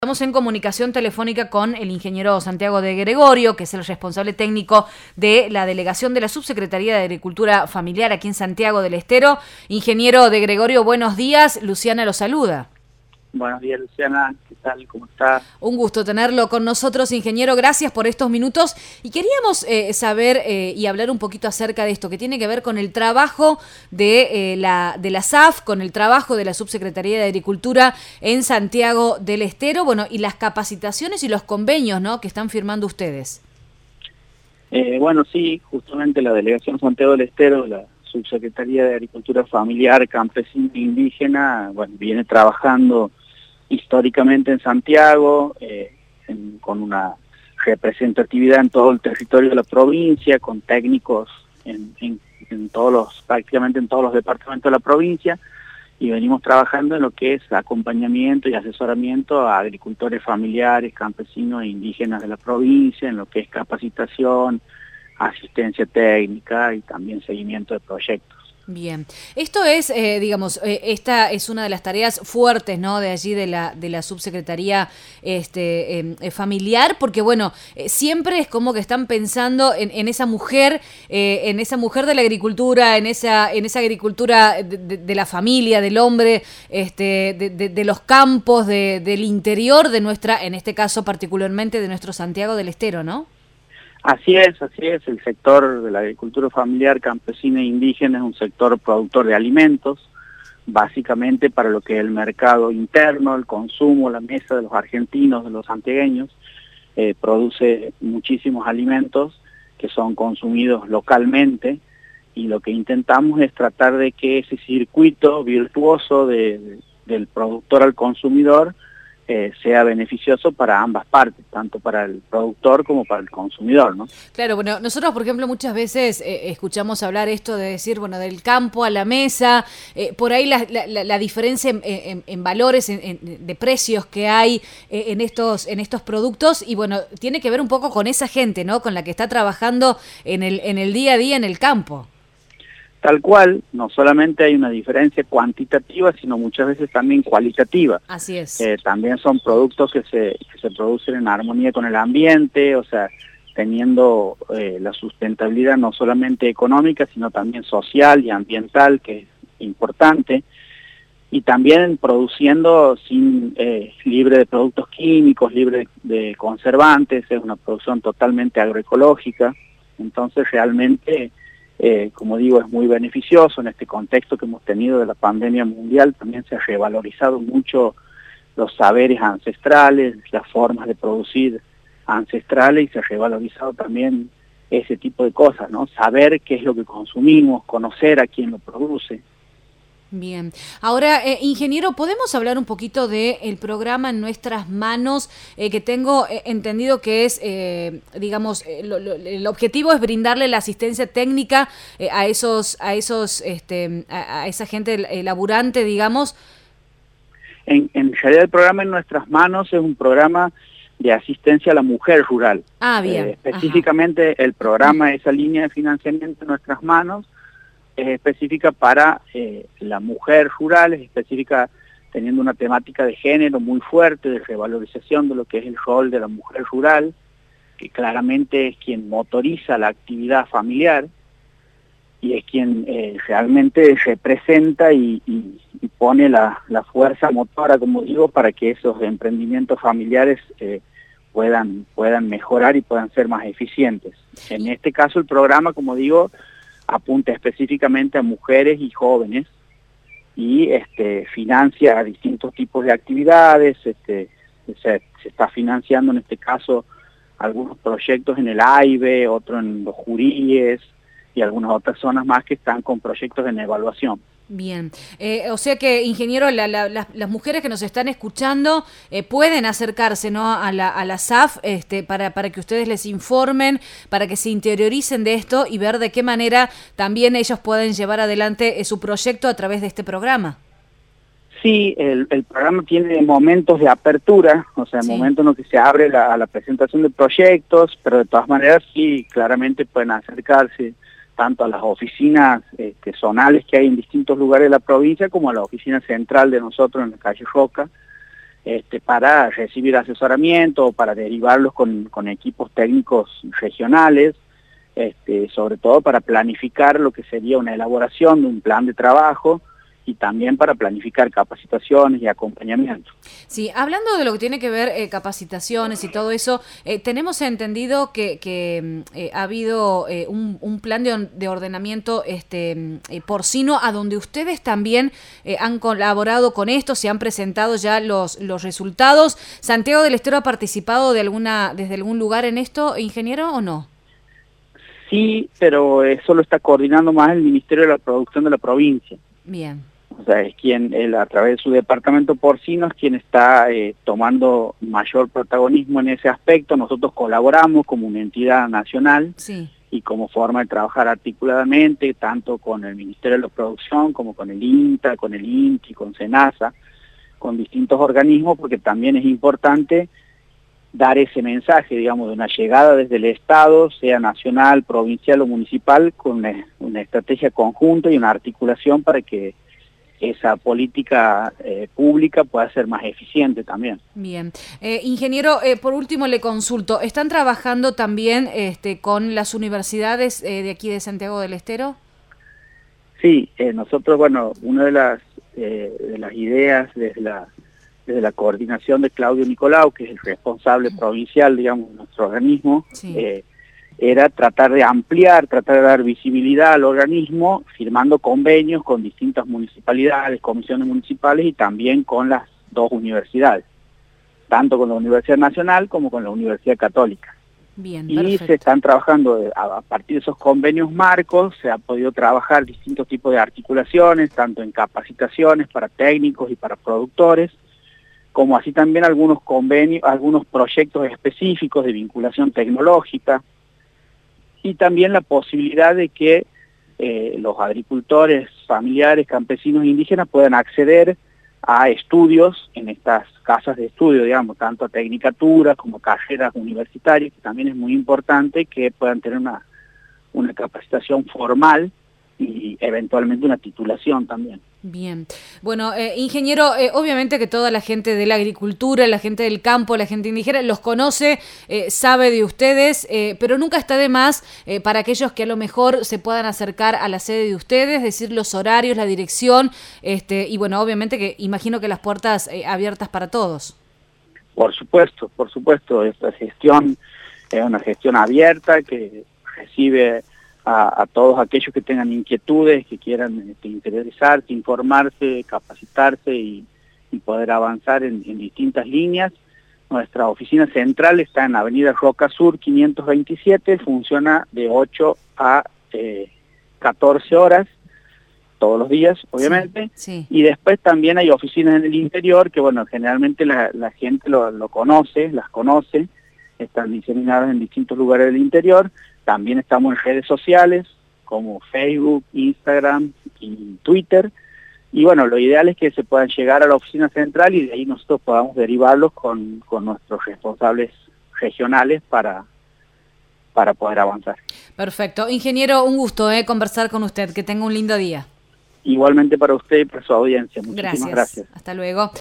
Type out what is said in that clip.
Estamos en comunicación telefónica con el ingeniero Santiago de Gregorio, que es el responsable técnico de la delegación de la Subsecretaría de Agricultura Familiar aquí en Santiago del Estero. Ingeniero de Gregorio, buenos días. Luciana lo saluda. Buenos días, Luciana. ¿Qué tal? ¿Cómo está? Un gusto tenerlo con nosotros, ingeniero. Gracias por estos minutos. Y queríamos saber y hablar un poquito acerca de esto, que tiene que ver con el trabajo de la SAF, con el trabajo de la Subsecretaría de Agricultura en Santiago del Estero, bueno, y las capacitaciones y los convenios, ¿no?, que están firmando ustedes. Bueno, sí, justamente la Delegación Santiago del Estero, la Subsecretaría de Agricultura Familiar, Campesina e Indígena, bueno, viene trabajando históricamente en Santiago, con una representatividad en todo el territorio de la provincia, con técnicos prácticamente en todos los departamentos de la provincia, y venimos trabajando en lo que es acompañamiento y asesoramiento a agricultores familiares, campesinos e indígenas de la provincia, en lo que es capacitación, asistencia técnica y también seguimiento de proyectos. Bien, esto es, esta es una de las tareas fuertes, ¿no?, de allí de la subsecretaría familiar, porque bueno, siempre es como que están pensando en esa mujer de la agricultura, en esa agricultura de la familia, del hombre, de los campos, del interior de nuestra, en este caso particularmente de nuestro Santiago del Estero, ¿no? Así es, el sector de la agricultura familiar, campesina e indígena es un sector productor de alimentos, básicamente para lo que es el mercado interno, el consumo, la mesa de los argentinos, de los santiagueños, produce muchísimos alimentos que son consumidos localmente, y lo que intentamos es tratar de que ese circuito virtuoso del productor al consumidor sea beneficioso para ambas partes, tanto para el productor como para el consumidor, ¿no? Claro, bueno, nosotros, por ejemplo, muchas veces escuchamos hablar esto de decir, bueno, del campo a la mesa, por ahí la diferencia en valores, de precios que hay en estos productos, y bueno, tiene que ver un poco con esa gente, ¿no?, con la que está trabajando en el día a día en el campo. Tal cual, no solamente hay una diferencia cuantitativa, sino muchas veces también cualitativa. Así es. También son productos que se producen en armonía con el ambiente, o sea, teniendo la sustentabilidad no solamente económica, sino también social y ambiental, que es importante, y también produciendo libre de productos químicos, libre de conservantes, es una producción totalmente agroecológica. Entonces realmente, como digo, es muy beneficioso en este contexto que hemos tenido de la pandemia mundial. También se ha revalorizado mucho los saberes ancestrales, las formas de producir ancestrales, y se ha revalorizado también ese tipo de cosas, ¿no? Saber qué es lo que consumimos, conocer a quién lo produce. Bien. Ahora, ingeniero, ¿podemos hablar un poquito del programa En Nuestras Manos? Que tengo entendido que es, el objetivo es brindarle la asistencia técnica a esa gente laburante, digamos. En realidad el programa En Nuestras Manos es un programa de asistencia a la mujer rural. Ah, bien. Específicamente el programa, esa línea de financiamiento En Nuestras Manos, es específica para la mujer rural, es específica teniendo una temática de género muy fuerte, de revalorización de lo que es el rol de la mujer rural, que claramente es quien motoriza la actividad familiar y es quien realmente representa y pone la fuerza motora, como digo, para que esos emprendimientos familiares puedan mejorar y puedan ser más eficientes. En este caso el programa, como digo, apunta específicamente a mujeres y jóvenes y financia a distintos tipos de actividades. Se está financiando en este caso algunos proyectos en el AIBE, otro en los Juríes y algunas otras zonas más que están con proyectos en evaluación. Bien, o sea que, ingeniero, las mujeres que nos están escuchando pueden acercarse, ¿no?, a la SAF para que ustedes les informen, para que se interioricen de esto y ver de qué manera también ellos pueden llevar adelante su proyecto a través de este programa. Sí, el programa tiene momentos de apertura, o sea, Sí. momentos en los que se abre a la presentación de proyectos, pero de todas maneras sí, claramente pueden acercarse tanto a las oficinas zonales que hay en distintos lugares de la provincia, como a la oficina central de nosotros en la calle Roca, para recibir asesoramiento o para derivarlos con equipos técnicos regionales, sobre todo para planificar lo que sería una elaboración de un plan de trabajo y también para planificar capacitaciones y acompañamiento. Sí, hablando de lo que tiene que ver capacitaciones y todo eso, tenemos entendido que ha habido un plan de ordenamiento porcino, a donde ustedes también han colaborado con esto, se han presentado ya los resultados. ¿Santiago del Estero ha participado desde algún lugar en esto, ingeniero, o no? Sí, pero eso lo está coordinando más el Ministerio de la Producción de la provincia. Bien. O sea, es él a través de su departamento porcino es quien está tomando mayor protagonismo en ese aspecto. Nosotros colaboramos como una entidad nacional, sí, y como forma de trabajar articuladamente, tanto con el Ministerio de la Producción como con el INTA, con el INTI, con SENASA, con distintos organismos, porque también es importante dar ese mensaje, digamos, de una llegada desde el Estado, sea nacional, provincial o municipal, con una estrategia conjunta y una articulación para que esa política pública pueda ser más eficiente también. Bien. Ingeniero, por último le consulto, ¿están trabajando también con las universidades de aquí de Santiago del Estero? Sí, nosotros, bueno, una de las ideas desde la coordinación de Claudio Nicolau, que es el responsable provincial, digamos, de nuestro organismo, sí, era tratar de ampliar, tratar de dar visibilidad al organismo, firmando convenios con distintas municipalidades, comisiones municipales y también con las dos universidades, tanto con la Universidad Nacional como con la Universidad Católica. Bien, y perfecto. Se están trabajando a partir de esos convenios marcos, se ha podido trabajar distintos tipos de articulaciones, tanto en capacitaciones para técnicos y para productores, como así también algunos convenios, algunos proyectos específicos de vinculación tecnológica, y también la posibilidad de que los agricultores familiares, campesinos e indígenas puedan acceder a estudios en estas casas de estudio, digamos, tanto a tecnicatura como carreras universitarias, que también es muy importante que puedan tener una capacitación formal y eventualmente una titulación también. Bien. Bueno, ingeniero, obviamente que toda la gente de la agricultura, la gente del campo, la gente indígena los conoce, sabe de ustedes, pero nunca está de más para aquellos que a lo mejor se puedan acercar a la sede de ustedes, decir los horarios, la dirección, y bueno, obviamente que imagino que las puertas abiertas para todos. Por supuesto, esta gestión es una gestión abierta que recibe a todos aquellos que tengan inquietudes, que quieran interiorizarse, informarse, capacitarse y poder avanzar en distintas líneas. Nuestra oficina central está en Avenida Roca Sur 527, funciona de 8 a 14 horas, todos los días, obviamente, sí. Y después también hay oficinas en el interior que, bueno, generalmente la gente lo conoce, las conoce, están diseminadas en distintos lugares del interior. También estamos en redes sociales como Facebook, Instagram y Twitter. Y bueno, lo ideal es que se puedan llegar a la oficina central y de ahí nosotros podamos derivarlos con nuestros responsables regionales para poder avanzar. Perfecto. Ingeniero, un gusto conversar con usted. Que tenga un lindo día. Igualmente para usted y para su audiencia. Muchísimas gracias. Hasta luego.